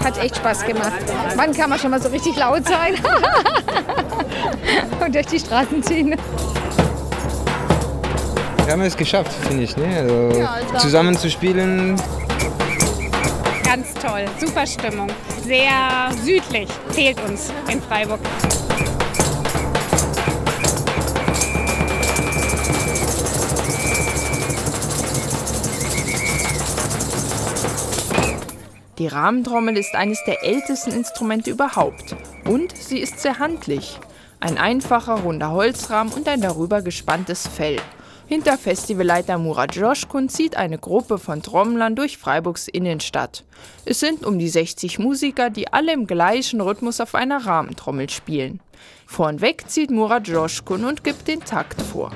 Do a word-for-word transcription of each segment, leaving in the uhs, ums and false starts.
Hat echt Spaß gemacht. Wann kann man schon mal so richtig laut sein? Und durch die Straßen ziehen. Wir haben es geschafft, finde ich. Ne? Also ja, also zusammen zu spielen. Ganz toll, super Stimmung. Sehr südlich, fehlt uns in Freiburg. Die Rahmentrommel ist eines der ältesten Instrumente überhaupt. Und sie ist sehr handlich. Ein einfacher, runder Holzrahmen und ein darüber gespanntes Fell. Hinter Festivalleiter Murat Joschkun zieht eine Gruppe von Trommlern durch Freiburgs Innenstadt. Es sind um die sechzig Musiker, die alle im gleichen Rhythmus auf einer Rahmentrommel spielen. Vornweg zieht Murat Joschkun und gibt den Takt vor.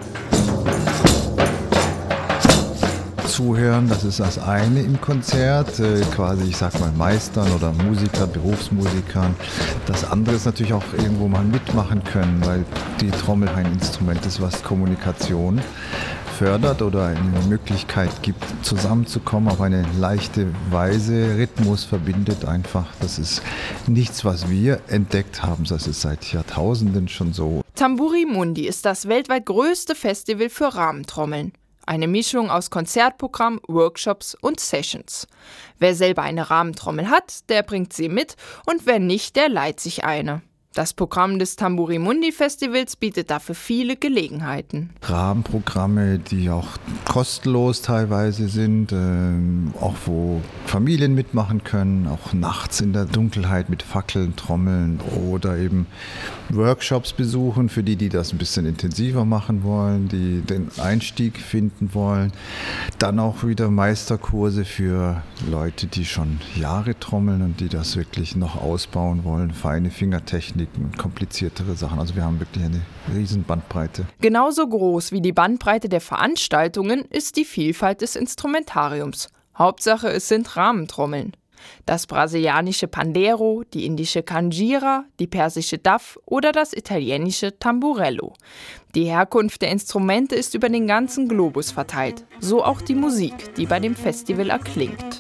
Zuhören, das ist das eine im Konzert, äh, quasi, ich sag mal, Meistern oder Musiker, Berufsmusikern. Das andere ist natürlich auch irgendwo mal mitmachen können, weil die Trommel ein Instrument ist, was Kommunikation fördert oder eine Möglichkeit gibt, zusammenzukommen auf eine leichte Weise. Rhythmus verbindet einfach. Das ist nichts, was wir entdeckt haben. Das ist seit Jahrtausenden schon so. Tamburi Mundi ist das weltweit größte Festival für Rahmentrommeln. Eine Mischung aus Konzertprogramm, Workshops und Sessions. Wer selber eine Rahmentrommel hat, der bringt sie mit und wer nicht, der leiht sich eine. Das Programm des Tamburi Mundi Festivals bietet dafür viele Gelegenheiten. Rahmenprogramme, die auch kostenlos teilweise sind, ähm, auch wo Familien mitmachen können, auch nachts in der Dunkelheit mit Fackeln, Trommeln oder eben Workshops besuchen für die, die das ein bisschen intensiver machen wollen, die den Einstieg finden wollen. Dann auch wieder Meisterkurse für Leute, die schon Jahre trommeln und die das wirklich noch ausbauen wollen, feine Fingertechnik und kompliziertere Sachen. Also wir haben wirklich eine riesen Bandbreite. Genauso groß wie die Bandbreite der Veranstaltungen ist die Vielfalt des Instrumentariums. Hauptsache, es sind Rahmentrommeln. Das brasilianische Pandero, die indische Kanjira, die persische Daf oder das italienische Tamburello. Die Herkunft der Instrumente ist über den ganzen Globus verteilt. So auch die Musik, die bei dem Festival erklingt.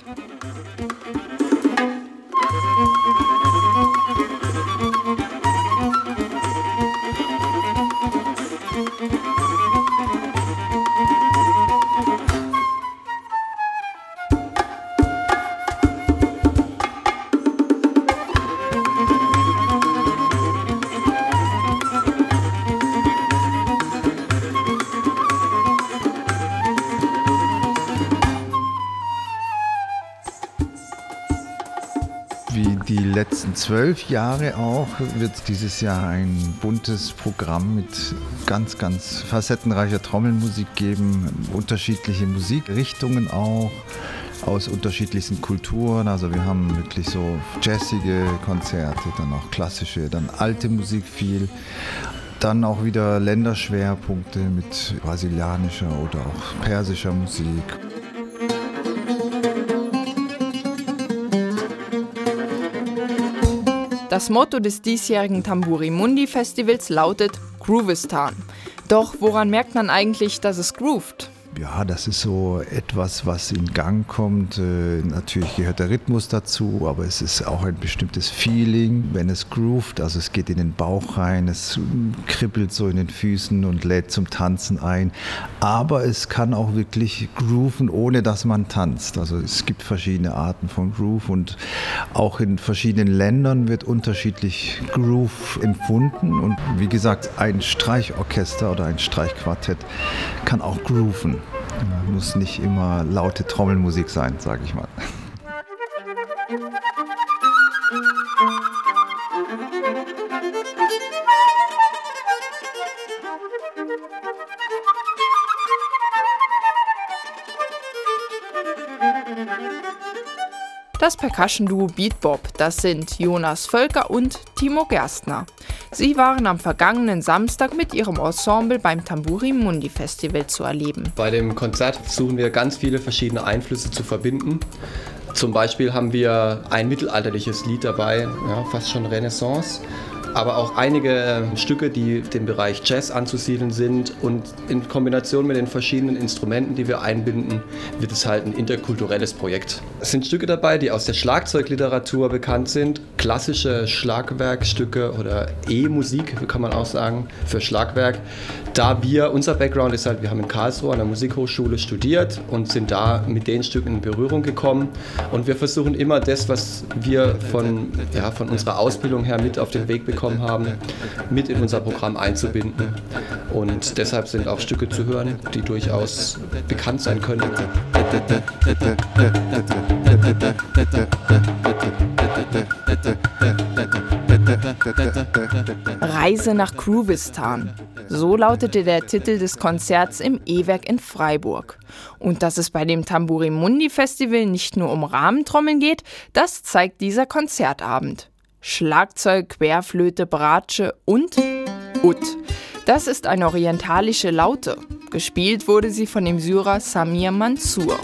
Wie die letzten zwölf Jahre auch, wird dieses Jahr ein buntes Programm mit ganz, ganz facettenreicher Trommelmusik geben, unterschiedliche Musikrichtungen auch, aus unterschiedlichsten Kulturen. Also wir haben wirklich so jazzige Konzerte, dann auch klassische, dann alte Musik viel. Dann auch wieder Länderschwerpunkte mit brasilianischer oder auch persischer Musik. Das Motto des diesjährigen Tamburi Mundi Festivals lautet Groovistan. Doch woran merkt man eigentlich, dass es groovt? Ja, das ist so etwas, was in Gang kommt. Äh, natürlich gehört der Rhythmus dazu, aber es ist auch ein bestimmtes Feeling, wenn es groovt. Also es geht in den Bauch rein, es kribbelt so in den Füßen und lädt zum Tanzen ein. Aber es kann auch wirklich grooven, ohne dass man tanzt. Also es gibt verschiedene Arten von Groove und auch in verschiedenen Ländern wird unterschiedlich Groove empfunden. Und wie gesagt, ein Streichorchester oder ein Streichquartett kann auch grooven. Muss nicht immer laute Trommelmusik sein, sage ich mal. Das Percussion-Duo Beat Bop, das sind Jonas Völker und Timo Gerstner. Sie waren am vergangenen Samstag mit ihrem Ensemble beim Tamburi Mundi Festival zu erleben. Bei dem Konzert versuchen wir ganz viele verschiedene Einflüsse zu verbinden. Zum Beispiel haben wir ein mittelalterliches Lied dabei, ja, fast schon Renaissance. aber auch einige Stücke, die dem Bereich Jazz anzusiedeln sind. Und in Kombination mit den verschiedenen Instrumenten, die wir einbinden, wird es halt ein interkulturelles Projekt. Es sind Stücke dabei, die aus der Schlagzeugliteratur bekannt sind, klassische Schlagwerkstücke oder E-Musik, kann man auch sagen, für Schlagwerk. Da wir, unser Background ist halt, wir haben in Karlsruhe an der Musikhochschule studiert und sind da mit den Stücken in Berührung gekommen. Und wir versuchen immer das, was wir von, ja, von unserer Ausbildung her mit auf den Weg bekommen haben, mit in unser Programm einzubinden. Und deshalb sind auch Stücke zu hören, die durchaus bekannt sein können. Reise nach Groovistan. So lautete der Titel des Konzerts im E-Werk in Freiburg. Und dass es bei dem Tamburi-Mundi Festival nicht nur um Rahmentrommeln geht, das zeigt dieser Konzertabend. Schlagzeug, Querflöte, Bratsche und Ud. Das ist eine orientalische Laute. Gespielt wurde sie von dem Syrer Samir Mansour.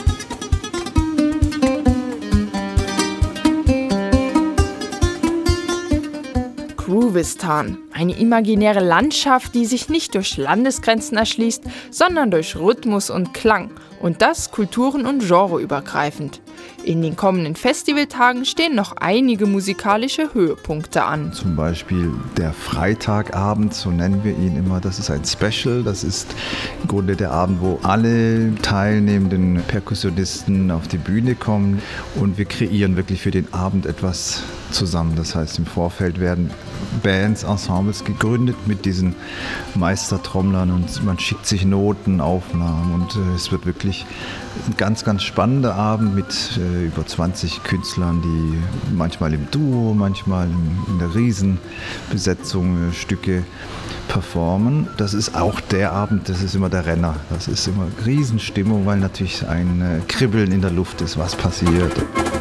Groovistan, eine imaginäre Landschaft, die sich nicht durch Landesgrenzen erschließt, sondern durch Rhythmus und Klang, und das kulturen- und genreübergreifend. In den kommenden Festivaltagen stehen noch einige musikalische Höhepunkte an. Zum Beispiel der Freitagabend, so nennen wir ihn immer, das ist ein Special. Das ist im Grunde der Abend, wo alle teilnehmenden Perkussionisten auf die Bühne kommen und wir kreieren wirklich für den Abend etwas zusammen. Das heißt, im Vorfeld werden Bands, Ensembles gegründet mit diesen Meistertrommlern und man schickt sich Noten, Aufnahmen und äh, es wird wirklich ein ganz, ganz spannender Abend mit äh, über zwanzig Künstlern, die manchmal im Duo, manchmal in, in der Riesenbesetzung äh, Stücke performen. Das ist auch der Abend, das ist immer der Renner. Das ist immer Riesenstimmung, weil natürlich ein äh, Kribbeln in der Luft ist, was passiert.